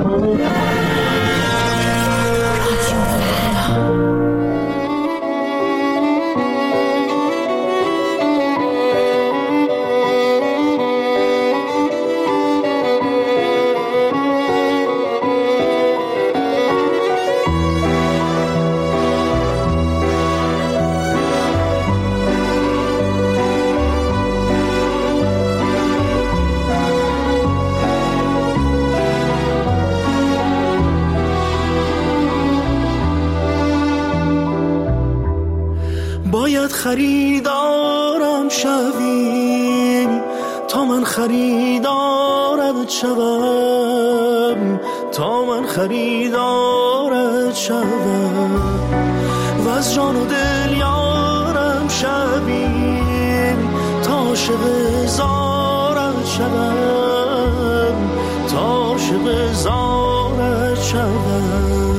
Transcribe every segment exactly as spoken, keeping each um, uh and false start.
خریدارم شوی تا من خریدارت شوم، تا من خریدارت شوم و از جان و دل یارم شوی تا عاشق زارت شوم، تا عاشق زارت شوم.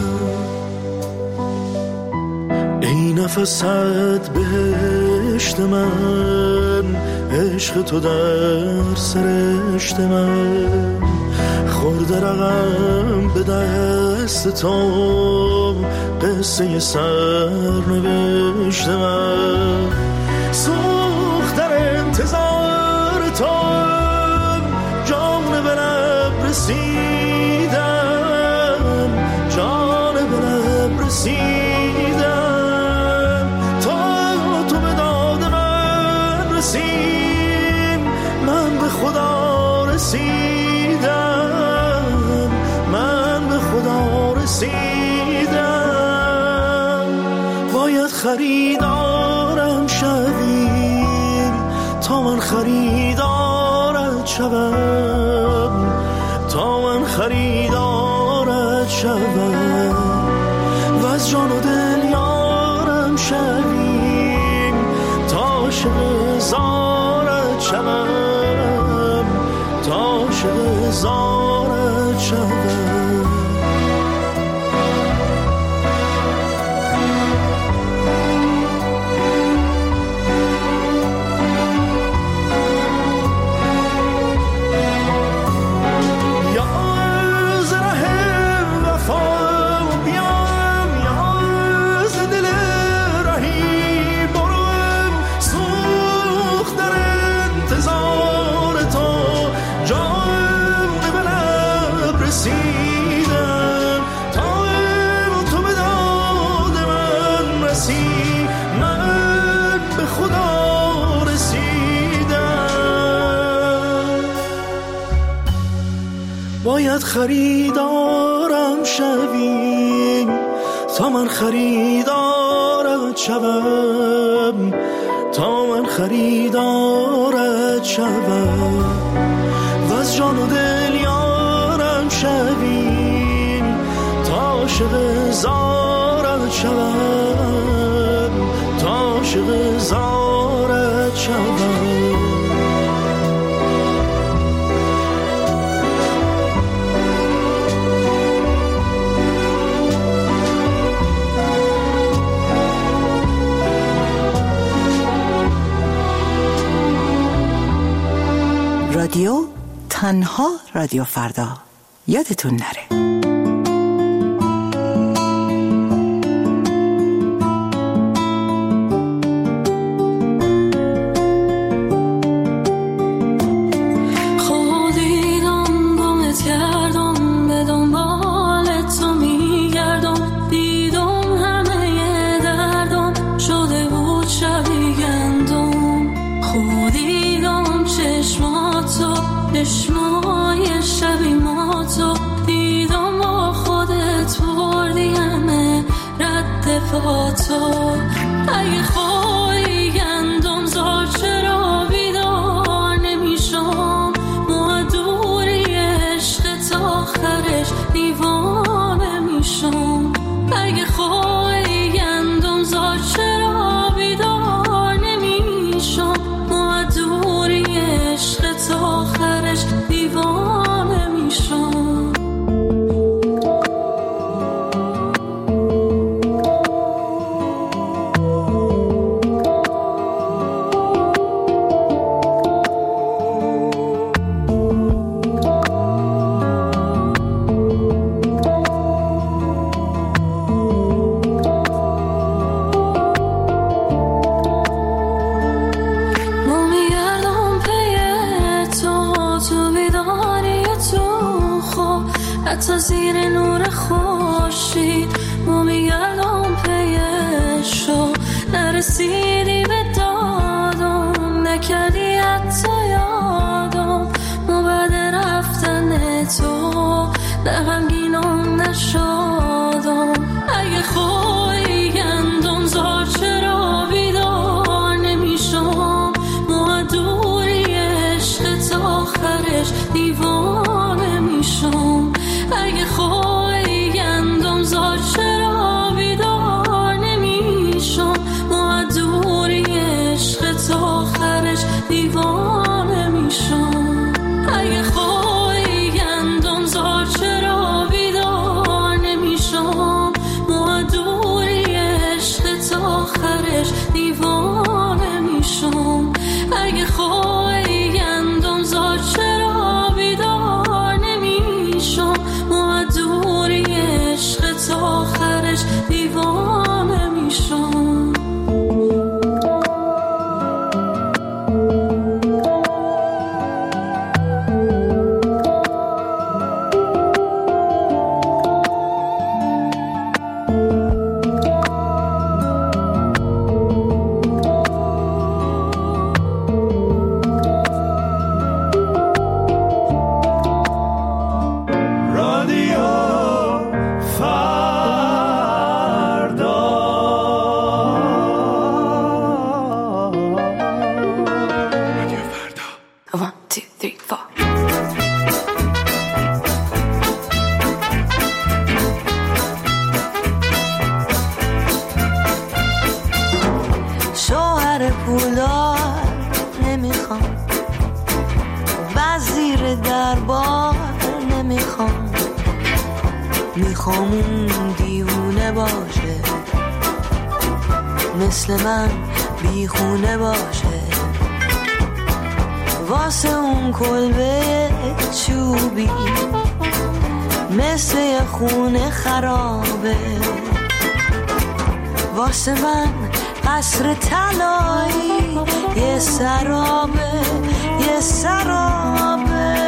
ای نفست بهشت من، عشق تو در سرشت من، خورده رقم به دست تو قصه سر نوشت من. سوخت در انتظار تو جان به لب رسیدم، جان به لب رسیدم، من به خدا رسیدم، من به خدا رسیدم. باید خریدارم شوی تا من خریدارت شوم، تا من خریدارت شوم و از جان و دل یارم شوی تا عاشق زارت شوم، تا عاشق زارت شوم. باید خریدارم شوی تا من خریدارت شوم، تا من خریدارت شوم و از جان و دل یارم شوی تا عاشق زارت شوم، تا عاشق زارت شوم. رادیو تنها رادیو فردا، یادتون نره. چشمای شبی ما تو دیدم با خودت بردیم رد پا تو. اگه خواهی گندم زار چرا بیدار نمیشم، ما دوری عشق تا آخرش دیوانه میشم. اگه خواهی گندم زار چرا بیدار نمیشم، ما دوری عشق تا آخرش دیوانه میشم. حتی زیر نور خورشید ما میگردم پیشو، نرسیدی به دادم، نکردی حتی یادم، ما بعد رفتن تو نه غمگینم نشادم. اگه خواهی گندم زار چرا بیدار نمیشم، ما دوری عشق تا آخرش دیوانه میشم. اگه خواهی گندم زار چرا بیدار نمیشم، ما دوری عشق تا آخرش دیوانه میشم. اگه خواهی گندم زار چرا بیدار نمیشم، ما دوری عشق تا آخرش دیوانه میشم. اگه خواهی گندم زار چرا بیدار نمیشم، ما دوری عشق تا آخرش دیوانه میشم. میخوام اون دیوونه باشه، مثل من بیخونه باشه، واسه اون کلبه چوبی مثل یه خونه خرابه، واسه من قصر طلایی یه سرابه یه سرابه.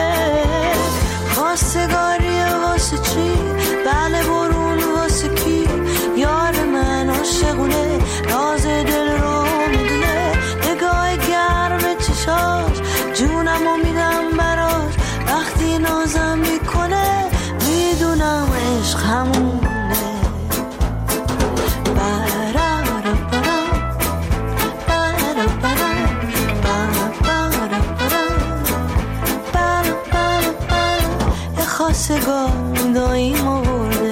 خواستگاری واسه چی؟ بله برون واسه کی؟ یار من عاشقونه راز دل رو میدونه، نگاه گرم چشاش جونمو میدم براش، وقتی نازم میکنه میدونم عشق همونه. خواستگار داییمو برده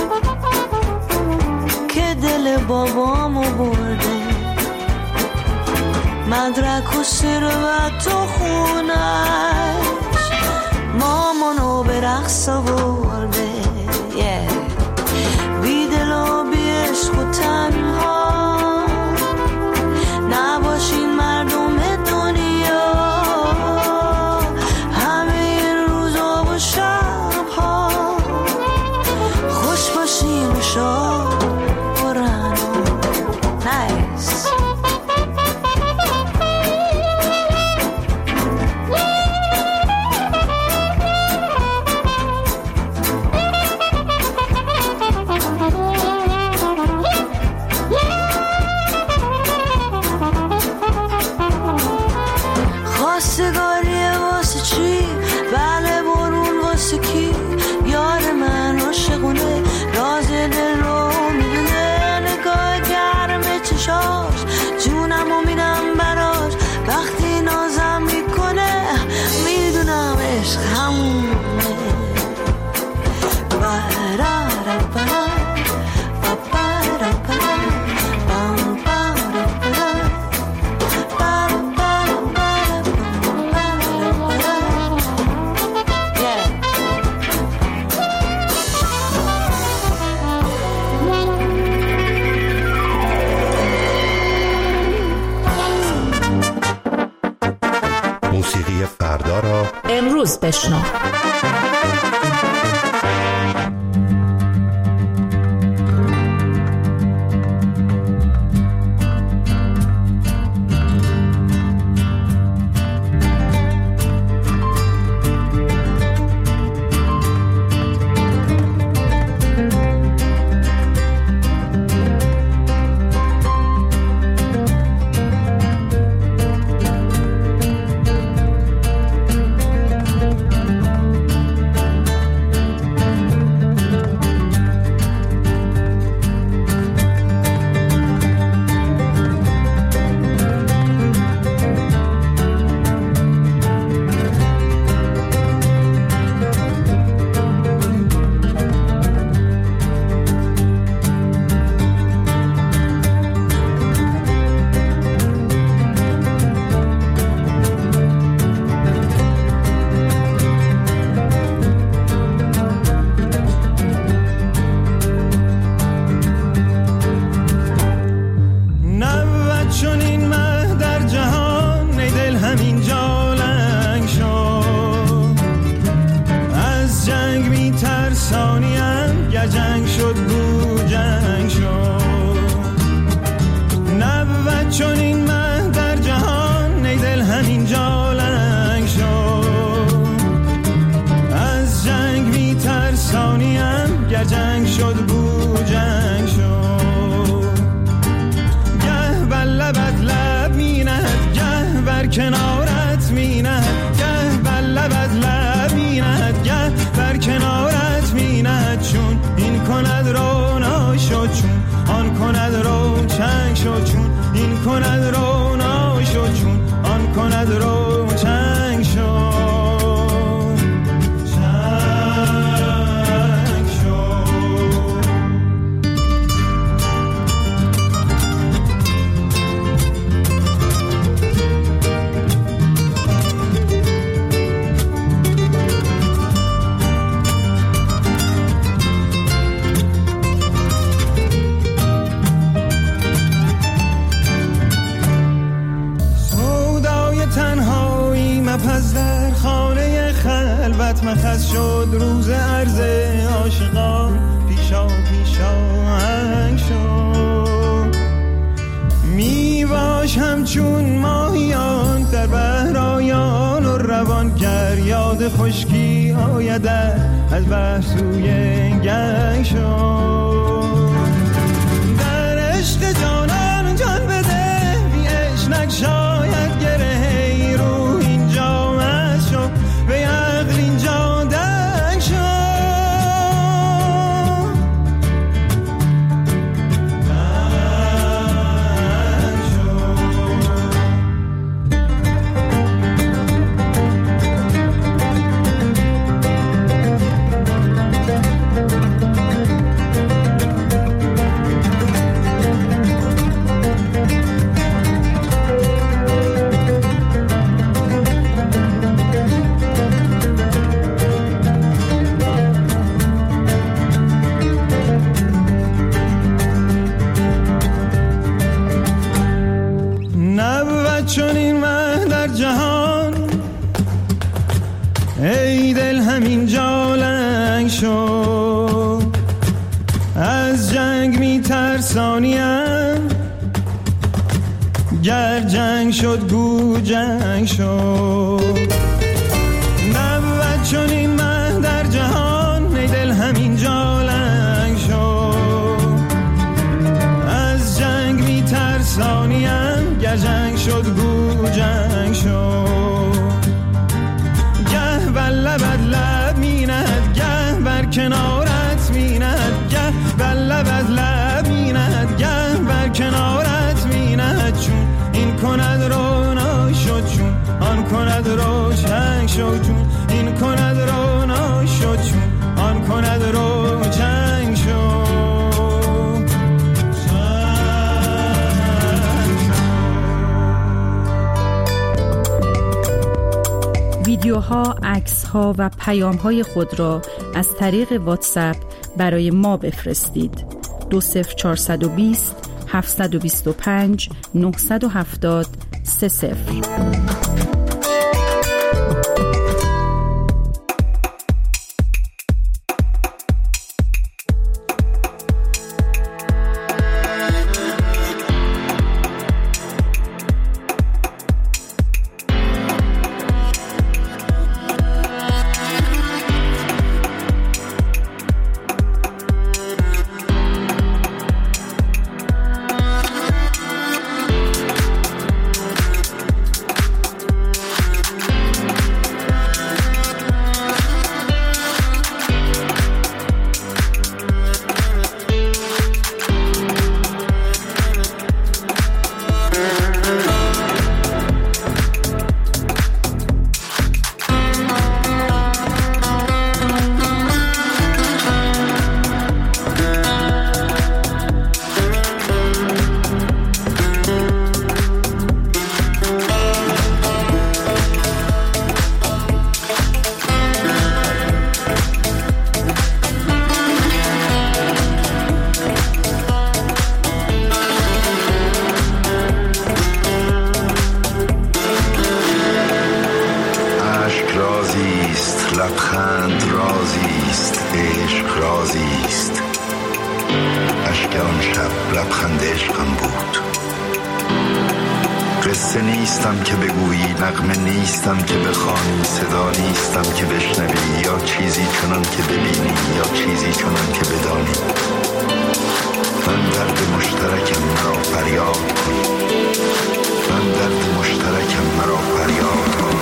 که دل بابامو برده، مدرک و ثروت و خونش مامانو به رقص آورده. بی دل و بی عشق و تنها نباشین مردم دنیا، همه روزا و شبها خوش باشین و شاد برن نایس. گر جنگ شد بو جنگ شد. گه بر لبت لب می نهد، گه بر کنارت می نهد، گه بر لبت لب می نهد، گه بر کنارت می نهد. چون این کند رونا شد، چون آن کند رو چنگ شد، چون این کند رونا شد، چون آن کند رو چنگ شد. پس در خانه خلوت مخص شد روز عرض عاشقان، پیشا پیشا شد. می باش همچون ماهیان در بحرایان و روان، گر یاد خشکی آیده از بحر سوی گنگ شد. در عشق جانان جان بده، بی عشق شاید گره به عقل اینجا دنگ شد. دنگ شد. چون این مه در جهان، ای دل همین جا لنگ شد. از جنگ می ترسانیم، گر جنگ شد گو جنگ شد. نبود چون این مه در جهان، ای دل همین جا لنگ شد. از جنگ می ترسانیم، گر جنگ شد گو جنگ شد. گه بر لبت لب می نهد، گه بر کنارت می نهد، گه بر لبت لب می نهد، گه بر کنارت می نهد. چون این کند رونا شد، چون آن کند رو چنگ شد، چون این کند رونا شد، چون آن کند رو چنگ شد. ویدیوها، عکس‌ها و پیام‌های خود را از طریق واتساپ برای ما بفرستید. دو صفر چهارصد و بیست هفتصد و بیست و پنج نهصد و هفتاد سه صفر. لبخند رازیست، عشق رازیست. اشک آن شب لبخند عشقم بود. قصه نیستم که بگویی، نغمه نیستم که بخوانی، صدا نیستم که بشنوی، یا چیزی چنان که ببینی یا چیزی چنان که بدانی. من درد مشترکم، مرا فریاد کن. من درد مشترکم، مرا فریاد کن.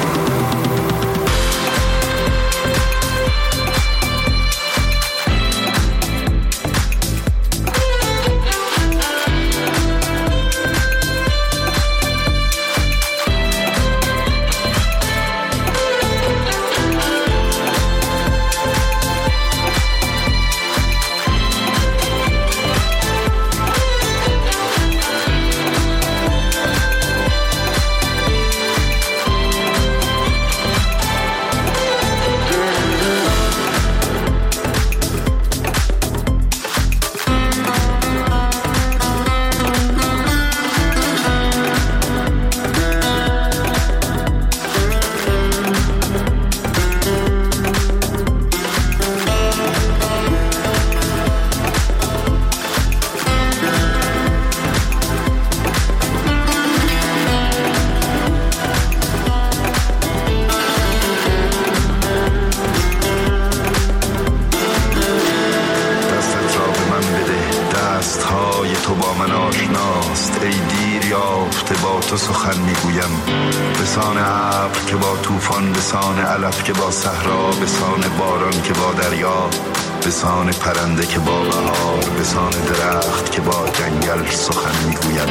که با صحرا، بسان باران که با دریا، بسان پرنده که با بهار، بسان درخت که با جنگل سخن میگویم.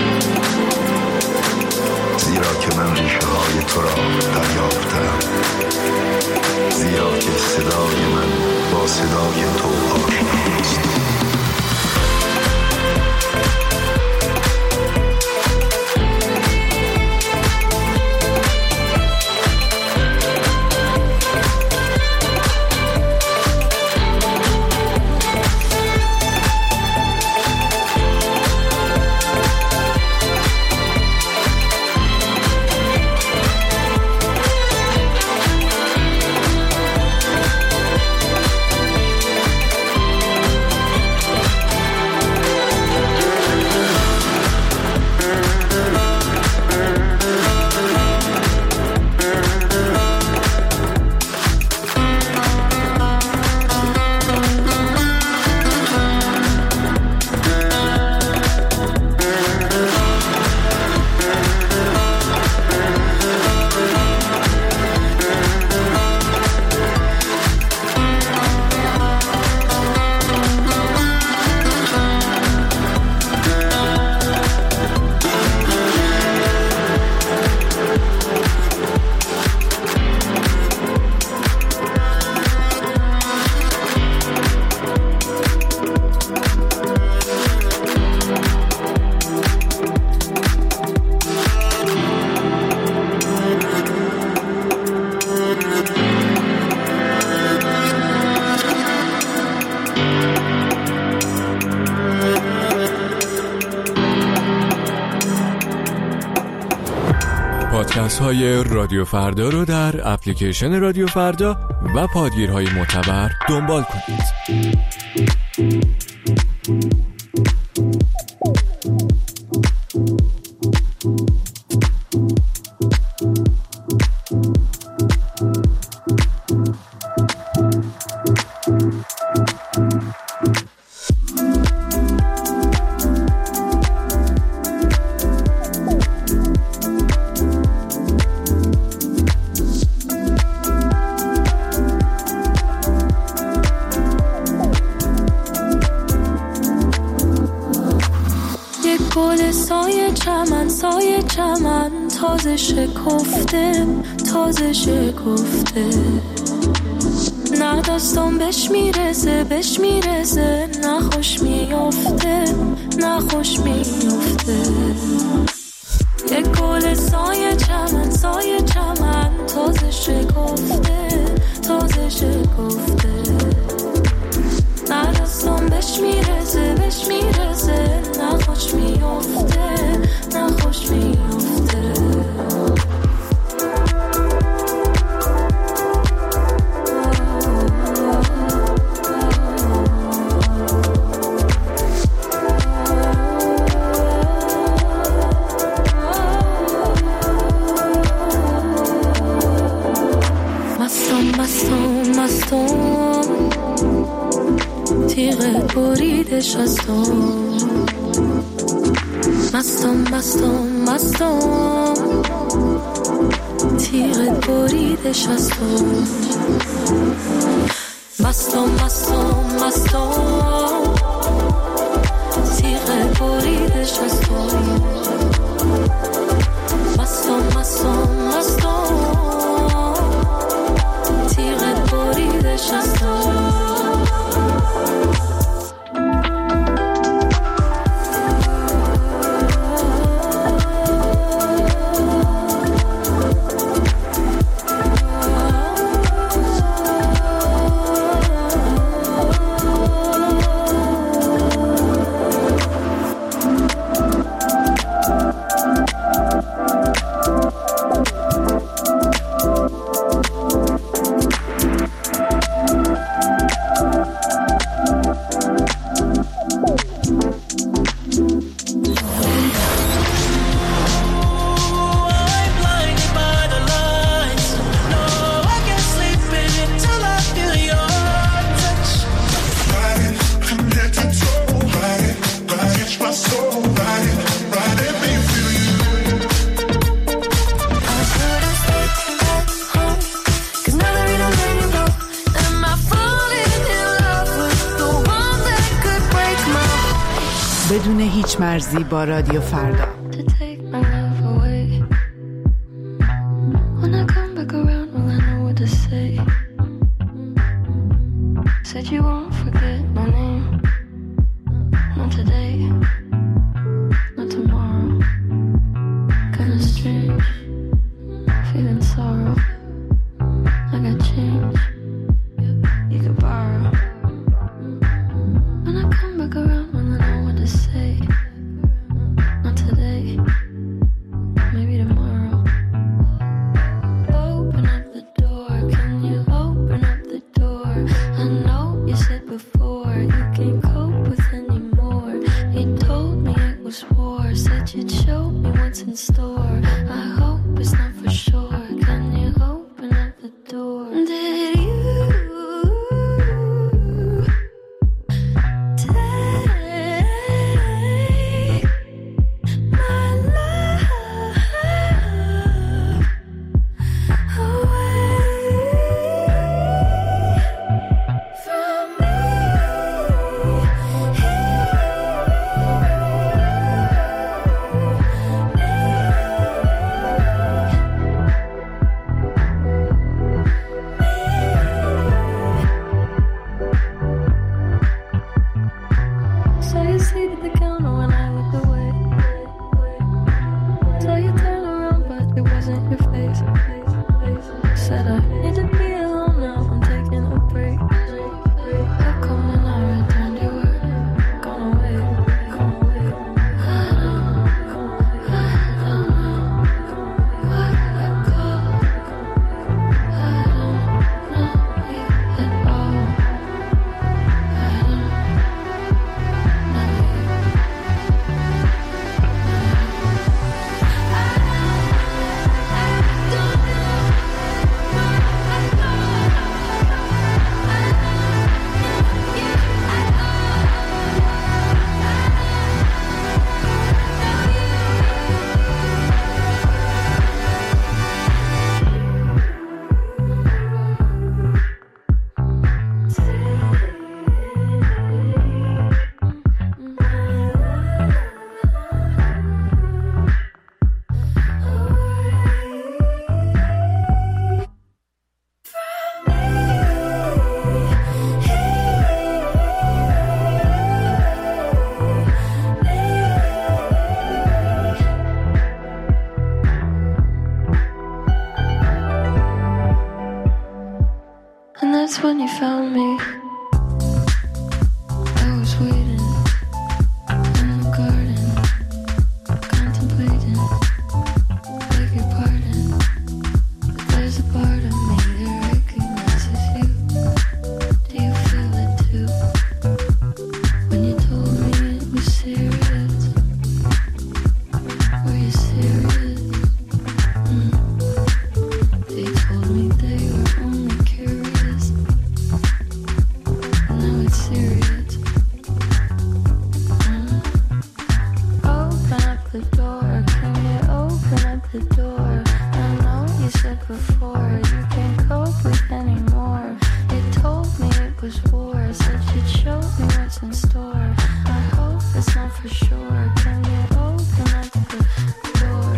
زیرا که من ریشه های تو را دریافتم، زیرا که صدای من با صدای تو آشناست. پادکست های رادیو فردا رو در اپلیکیشن رادیو فردا و پادگیرهای معتبر دنبال کنید. تازه شکفته تازه شکفته، نه داستان بهش میرسه بهش میرسه، نه خوش میافته نه خوش میافته. یک گل سایه چمن سایه چمن تازه شکفته تازه شکفته، نه داستان بهش میرسه بهش میرسه، نه خوش میافته نه خوش میافته. تیغت بریدش از تو مستم مستم مستم تیغت بریدش از تو مستم مستم مستم تیغت بریدش از تو مستم مستم مستم تیغت بریدش از تو بدون هیچ مرزی با رادیو فردا. When you found me, I was waiting in the garden, contemplating, beg your pardon, but there's a part of me that recognizes you. Do you feel it too? When you told me it was serious, were you serious? Mm. They told me they were only curious. before. Said you'd show me what's in store. I hope it's not for sure. Can you open up the door?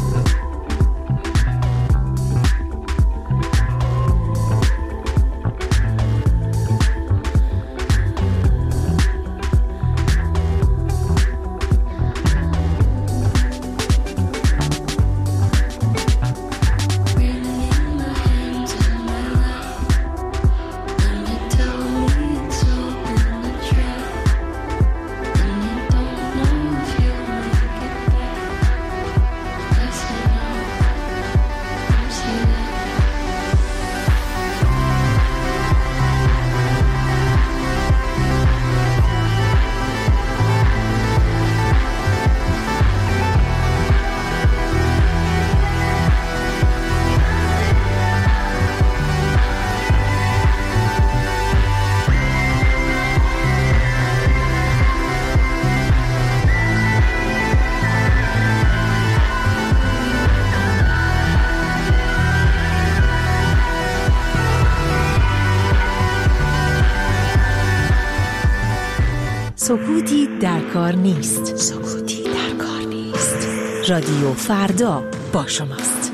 سکوتی در کار نیست. سکوتی در کار نیست. رادیو فردا با شماست.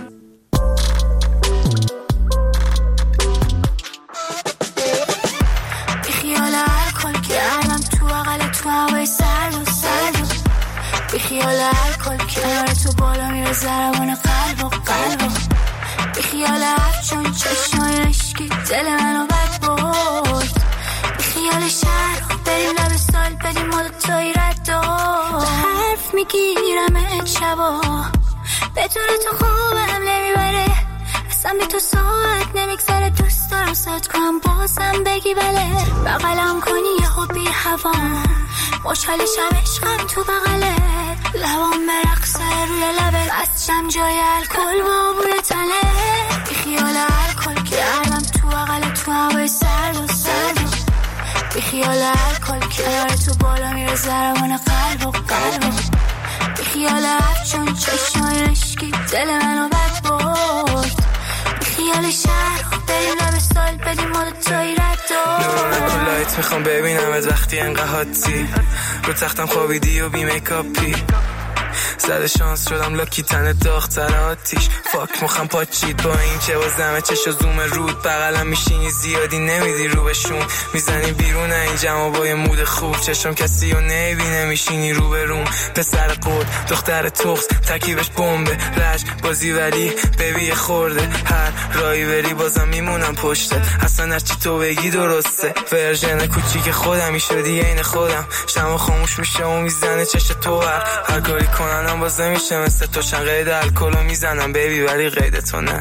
بیخیال الکل کردم تو بغل تو هوای سرد و سرد. بیخیال الکل کردم تو بالا میره ضربان قلب و قلب. بیخیال افچون چشمای عشقی دل منو بد برد. بیخیال شهر بریم لب سال بدیم ما دوتایی رد و به حرف میگیرم شبا بدون تو خوبم نمیبره اصلا بی تو ساعت نمیگذره دوست دارم ساعت کنم بازم بگی بله بغلم کنی یه خوبی هوا خوشحال شب عشقم تو بغله لبام برقصه روی لبه بستم جای الکل با بوی تنه بیخیال الکل کردم تو بغل تو هوای سرد و سرد بیخیال الکل کنار تو بالا میره ضربان قلب و قلب بیخیال افچون چشمای عشقی دل منو بد برد بیخیال شهر بریم لب سال بدیم ما دوتایی رد و نورونه کلایت میخوام ببینم از وقتی انقدر حادی رو تختم خوابیدی و بی میکاپی زده شانس شدم لاکی تن داغ تر آتیش فاک مخم پاچید با این که بازمه چشو زوم رود بغلم میشینی زیادی نمیدی رو بهشون میزنی بیرون این جمع با یه مود خوب چشم کسی رو نمیبینه میشینی رو به روم پسر قرد دختر تخص تکیبش بمبه رج بازی ولی ببی خورده هر رایی بری بازم میمونم پشته اصلا هرچی تو بگی درسته ورژن کوچیک خودمی شدی عین خودم شما خاموش میشه و میزنه چش تو هر هر کاری کننم بازه میشه مثل تو چند قید الکلو میزنم بیبی ولی قید تو نه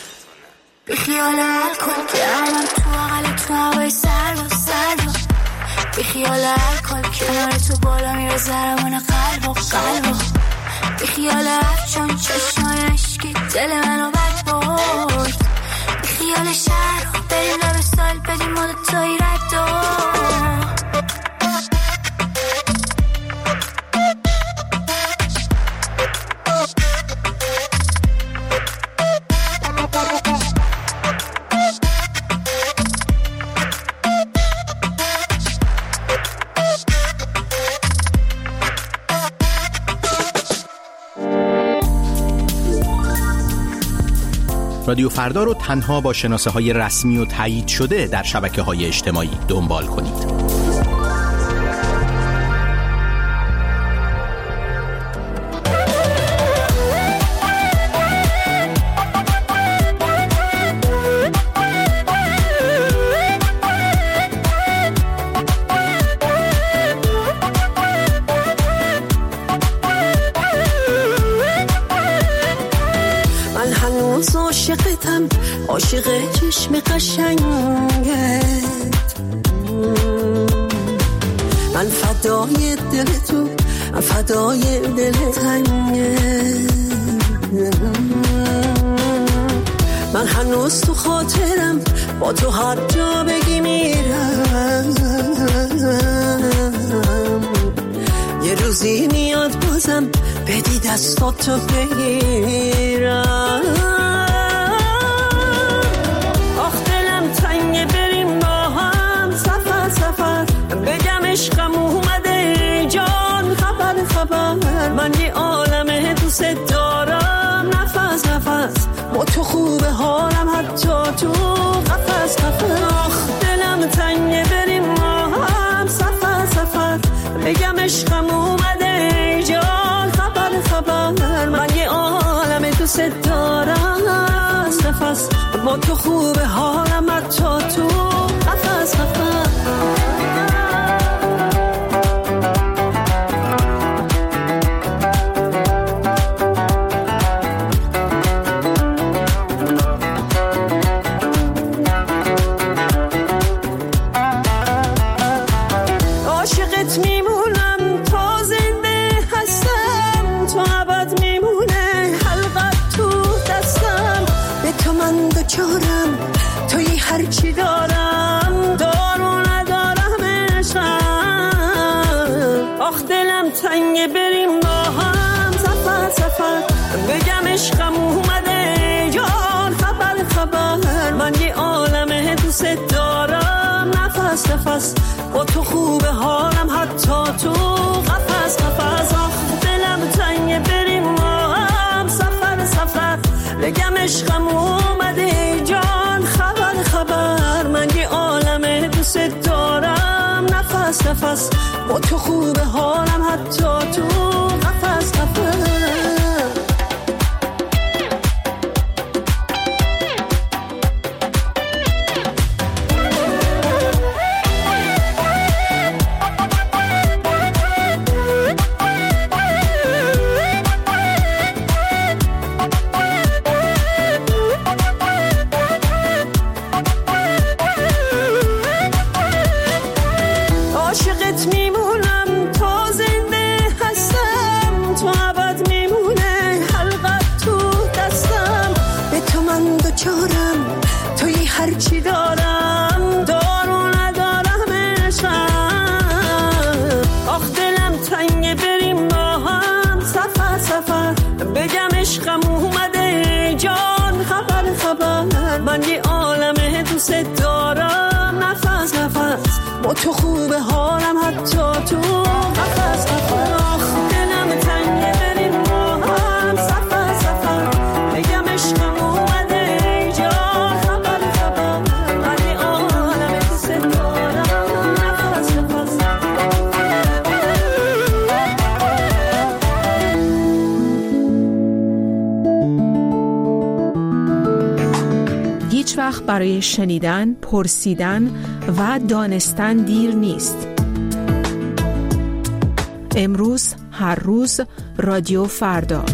بیخیال الکل کردم تو بغل تو هوای سرد و سرد بیخیال الکل کنار تو بالا میره ضربان قلب و قلب بیخیال افچون چشمای عشقی دل منو بد برد بیخیال شهر بریم لب سال بدیم ما دوتایی رد و رادیو فردا رو تنها با شناسه های رسمی و تایید شده در شبکه های اجتماعی دنبال کنید. عاشقتم عاشق چشم قشنگت من فدای دل تو من فدای دل تنگت من هنوز تو خاطرم با تو هر جا بگی میرم یه روزی میاد بازم بدی دستاتو بگیرم آخ دلم تنگه بریم با هم سفر با تو خوبه حالم حتی تو قفس قفس. هرچی دارم دارو ندارم عشقم. آخ دلم تنگه بریم با هم سفر سفر. بگم عشقم اومده جان خبر خبر. من یه عالمه دوست دارم نفس نفس. با تو خوبه حالم حتی تو قفس قفس. آخ دلم تنگه بریم با هم سفر سفر. بگم عشقم اومده جان خبر خبر. من یه عالمه دوست دارم نفس نفس. با تو خوبه حالم حتی تو قفس قفس. هرچی دارم دارو ندارم عشقم. آخ دلم تنگه بریم با هم سفر سفر. بگم عشقم اومده جان خبر خبر. من یه عالمه دوست دارم نفس نفس. با تو خوبه حالم حتی تو قفس قفس. آخ دلم تنگه بریم با هم سفر سفر. بگم عشقم اومده جان خبر خبر. من یه عالمه دوست دارم نفس نفس. هیچ وقت برای شنیدن، پرسیدن و دانستن دیر نیست. امروز، هر روز، رادیو فردا.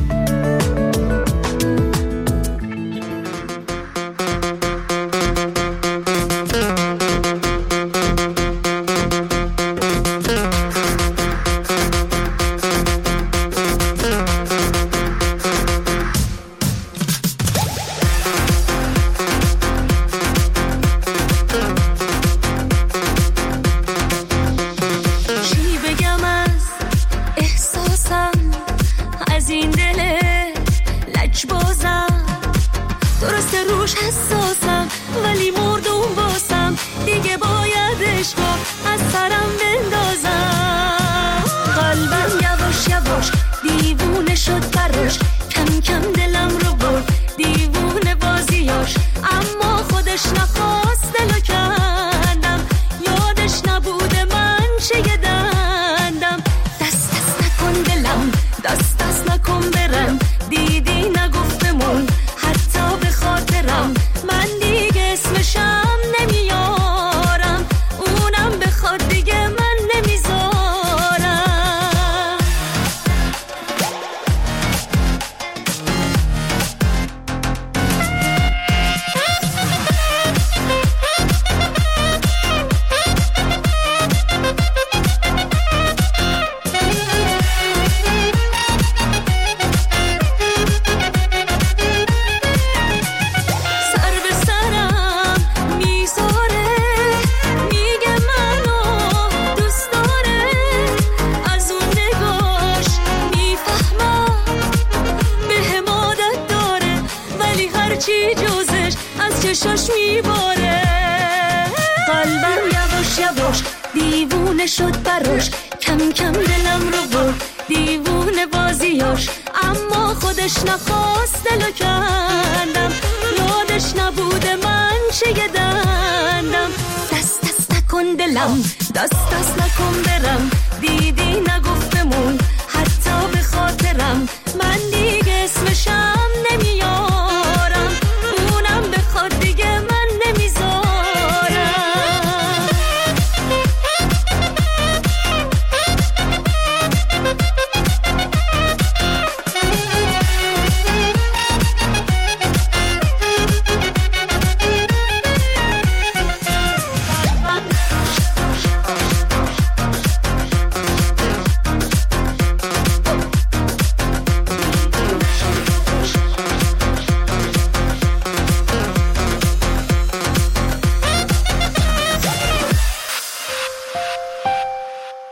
دیوونه شد براش، کم کم دلم رو برد دیوونه بازیاش، اما خودش نخواست دلو کندم، یادش نبوده من چه دندم. دست دست نکن دلم، دست دست نکن برم، دیدی نگفت بمون حتی به خاطرم، من دیگه اسمشم نمیارم، اونم بخواد دیگه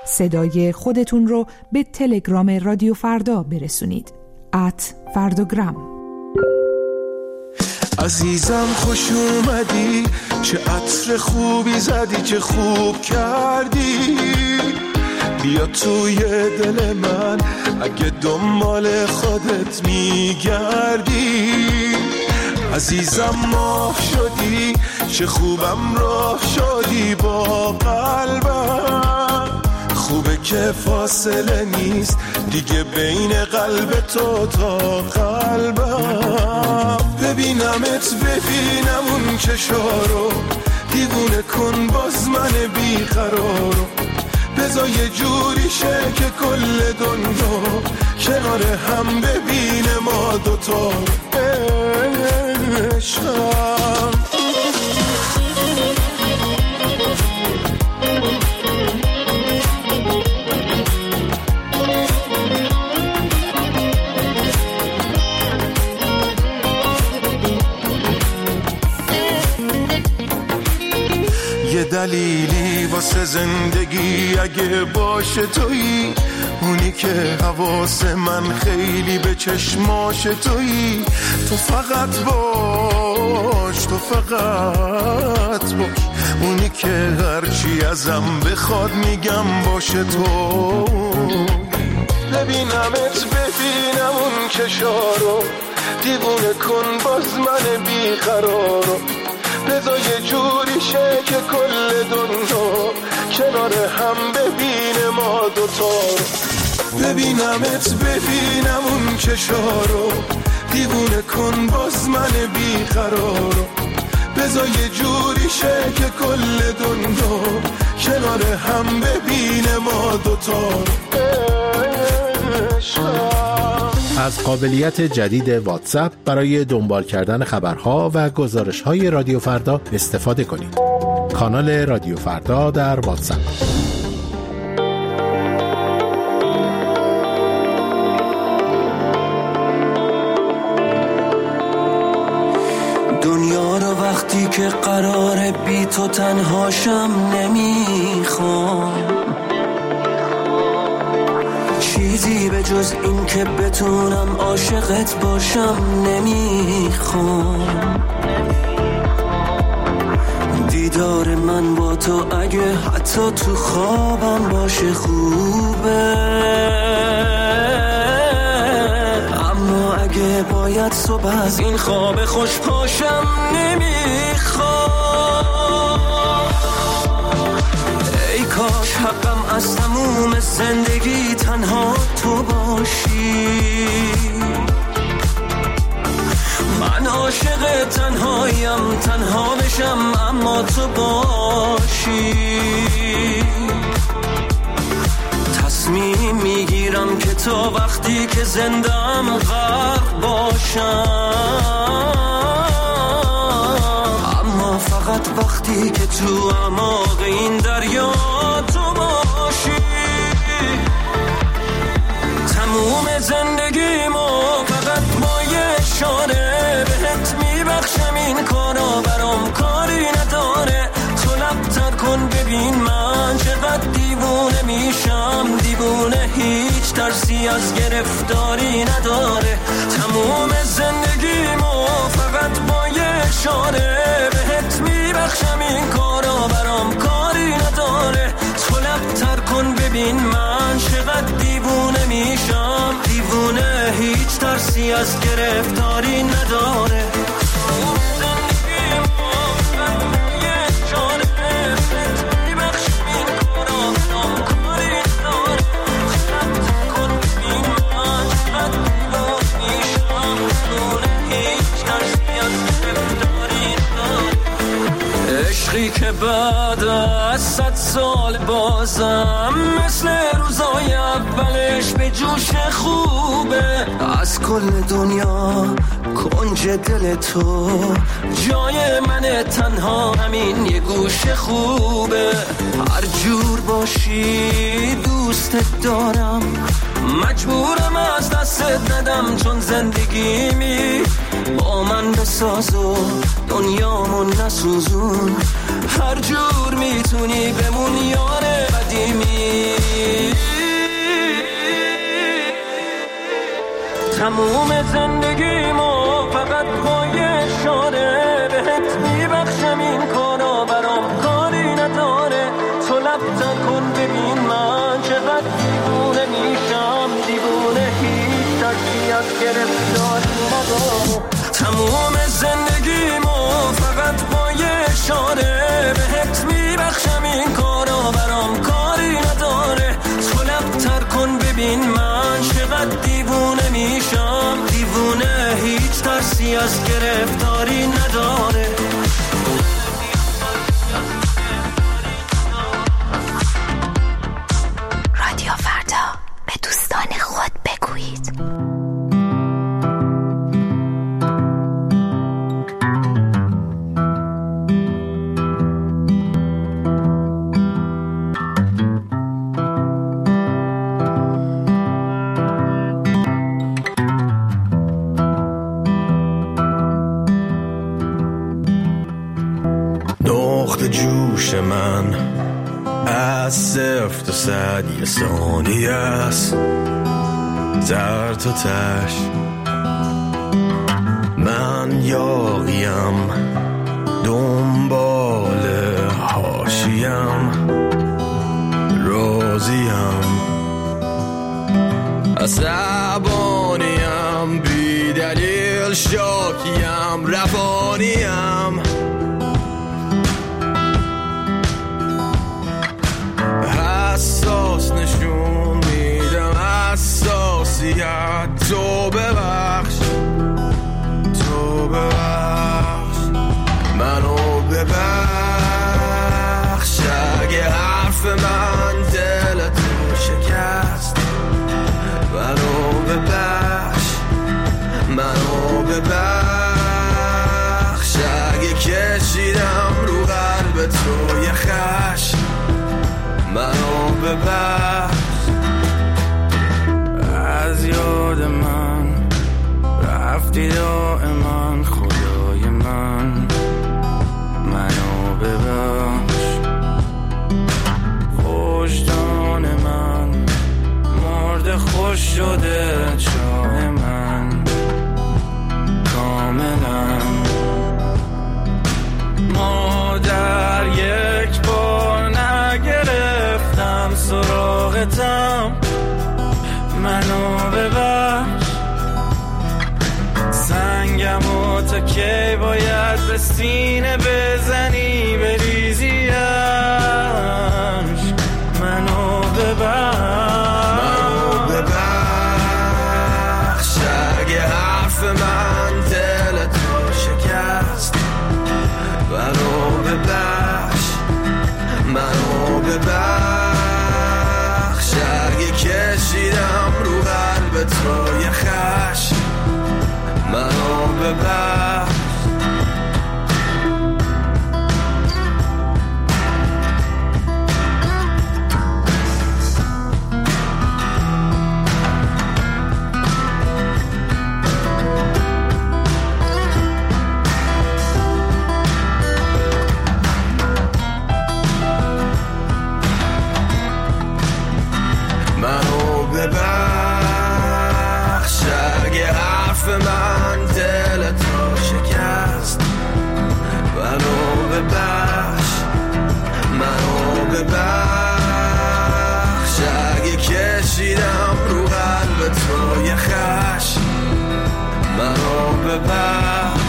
صدای خودتون رو به تلگرام رادیو فردا برسونید. ات فرداگرام. عزیزم خوش اومدی، چه عطر خوبی زدی، چه خوب کردی. بیا توی دل من اگه دنبال خودت میگردی. عزیزم ماه شدی، چه خوبم راه شدی با قلبم. خوبه که فاصله نیست دیگه بین قلب تو تا قلبم. ببینمت ببینم اون چشارو، دیوونه کن باز من بیقرارو. بذار یه جوری شه که کل دنیا کنار هم ببینه ما دوتا عشقم. یه دلیلی واسه زندگی اگه باشه تویی، اونی که حواس من خیلی به چشماش تویی. تو فقط باش، تو فقط باش، اونی که هرچی ازم بخواد میگم باشه تو. ببینمت ببینم اون چشارو، دیوونه کن باز من بیقرارو. بذار یه جوری شه که کل دنیا کنار هم ببینه ما دوتا رو. ببینمت ببینم اون چشارو، دیوونه کن باز من بیقرارو. بذار یه جوری شه که کل دنیا کنار هم ببینه ما دوتا رو. از قابلیت جدید واتساپ برای دنبال کردن خبرها و گزارش‌های رادیو فردا استفاده کنید. کانال رادیو فردا در واتساپ. دنیا رو وقتی که قراره بی تو تنهاشم نمیخوام، چیزی به جز این که بتونم عاشقت باشم نمیخوام. دیدار من با تو اگه حتی تو خوابم باشه خوبه، اما اگه باید صبح از این خواب خوش پاشم نمیخوام. ای کاش حقم از تموم زندگی تنها تو باشی. من عاشق تنهایم، تنها بشم اما تو باشی. تصمیم میگیرم که تا وقتی که زندم غرق باشم، اما فقط وقتی که تو اعماق این دریا تو باشی. تموم زندگیمو فقط با یه اشاره بهت میبخشم، این کارا برام کاری نداره. تو لب‌تر کن ببین من چقدر دیوونه میشم، دیوونه هیچ ترسی از گرفتاری نداره. تموم زندگیمو فقط با یه اشاره بهت میبخشم، این کارا برام کاری نداره. تو لب‌تر کن ببین من چقدر دیوونه میشم، دیوونه هیچ ترسی از گرفتاری نداره. عشقی که بعد از صد سال بازم مثل روزای اولش به جوش خوبه. از کل دنیا کنج دل تو جای من، تنها همین یه گوش خوبه. هر جور باشی دوستت دارم، مجبورم از دستت ندم، چون زندگیمی با من بساز و دنیامون نسوزون. هر جور میتونی بمون یار قدیمی. تموم زندگیمو فقط با یه اشاره بهت میبخشم، این کارا برام کاری نداره. تو لبتر کن ببین من چقدر دیوونه میشم، دیوونه هیچ ترسی از گرفتاری نداره. تموم زندگیمو فقط با یه اشاره بهت میبخشم، این کارا برام کاری نداره. تو لبتر کن ببین من چقدر دیوونه میشم، دیوونه هیچ ترسی از گرفتاری نداره. رادیو فردا، به دوستان خود بگویید. جوش من از صفر تا صد یه ثانیه است، در تا تش من یاقیم، دنبال حاشیم، راضیم، عصبانیم، بی دلیل شاکیم، روانیم، حساس نشون میدم حساسیت. تو ببخش، تو ببخش، منو ببخش اگه حرف من دل تو شکست. منو ببخش، منو ببخش اگه کشیدم رو قلب تو یه خشم. منو ببخش از یاد من رفتی دائما، خدای من. منو ببخش، وجدان من مرد خوش شده، چاه من کاملا. مادر یک بار نگرفتم سراغتم، منو ببخش. سنگم و تا کی باید به سینه بزنی بریزیش، منو ببخش. منو ببخش اگه حرف من دل تو شکست. منو ببخش، منو ببخش اگه کشیدم رو قلب تو یه خشم. منو ببخش. منو ببخش اگه حرف من دل تو شکست. منو ببخش، منو ببخش اگه کشیدم رو قلب تو یه خشم. منو ببخش.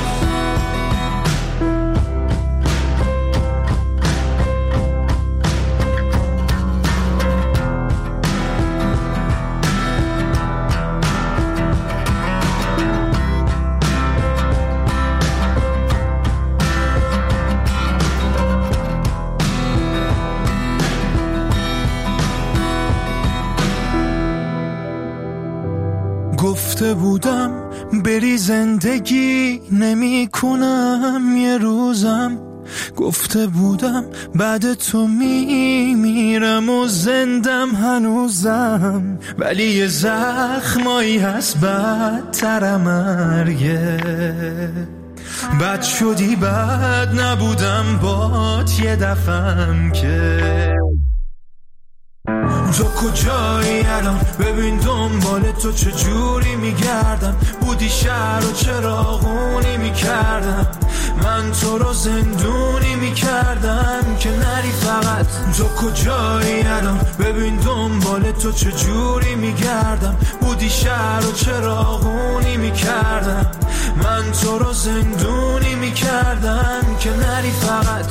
گفته بودم بری زندگی نمی کنم یه روزم، گفته بودم بعد تو می میرم و زندم هنوزم، ولی یه زخمایی هست بدتر مرگه. بد شدی بد نبودم بات یه دفعم که تو کجایی الان؟ ببین دنبال تو چجوری میگردم. بودی شهر و چراغونی میکردم، من تو رو زندونی میکردم که نری فقط. تو کجایی الان؟ ببین دنبال تو چجوری میگردم. بودی شهر و چراغونی میکردم، من تو رو زندونی میکردم که نری فقط.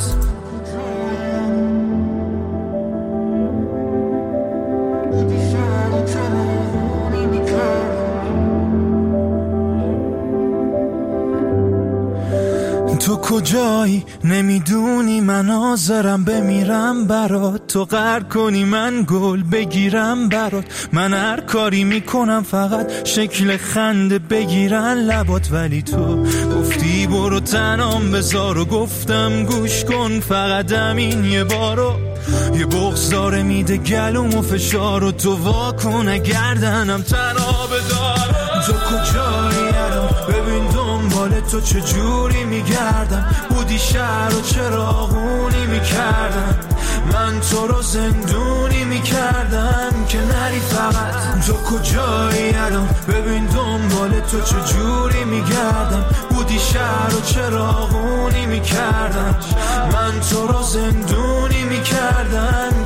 تو کجایی؟ نمیدونی من حاضرم بمیرم برات. تو غر کنی من گل بگیرم برات. من هر کاری میکنم فقط شکل خنده بگیرن لبات. ولی تو گفتی برو تنام بذار و گفتم گوش کن فقط همین یه بارو. یه بغض داره میده گلوم و فشار و تو واکن گردنم تنها بدار. تو کجایی الان؟ ببین دنبال تو چجوری میگردم. بودی شهر و چراغونی میکردم، من تو رو زندونی میکردم که نری فقط. تو کجایی الان؟ ببین دنبال تو چجوری میگردم. بودی شهر و چراغونی میکردم، من تو رو زندونی میکردم